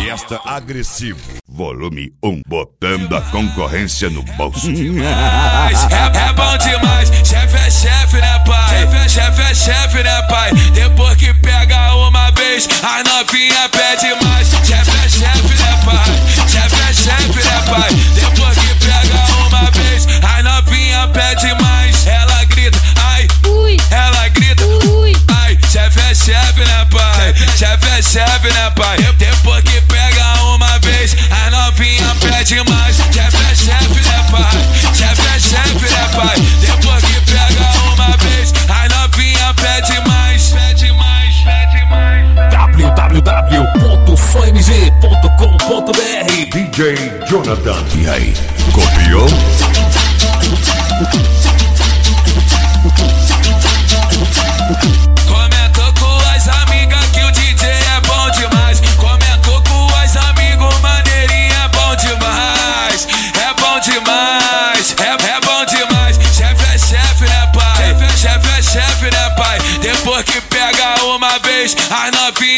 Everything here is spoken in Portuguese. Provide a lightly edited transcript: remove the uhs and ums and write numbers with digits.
Fiesta agressivo, volume 1, botando a concorrência no bolso. É bom demais, chefe é chefe, né pai? Chefe é chefe, né pai? Depois que pega uma vez, a novinha pede mais. Chefe é chefe, né pai? Chefe é chefe, né pai? Depois que pega uma vez, a novinha pede mais. Ela grita, ai, ui. Ela grita, ui. Ai, chefe é chefe, né pai? Chefe é chefe, né pai? Depois que pega uma vez, a novinha pede mais. Chefe é chefe, né pai? Chefe é chefe, né pai? Depois que pega uma vez, a novinha pede mais. Pede mais, pede mais. www.flamg.com.br DJ Jonathan. E aí, copiou? Comentou com as amigas que o DJ é bom demais. Comentou com as amigos, maneirinha é bom demais. É bom demais, é bom demais. Chefe é chefe, né pai? Chefe é chefe, né pai? Depois que pega uma vez, a novinha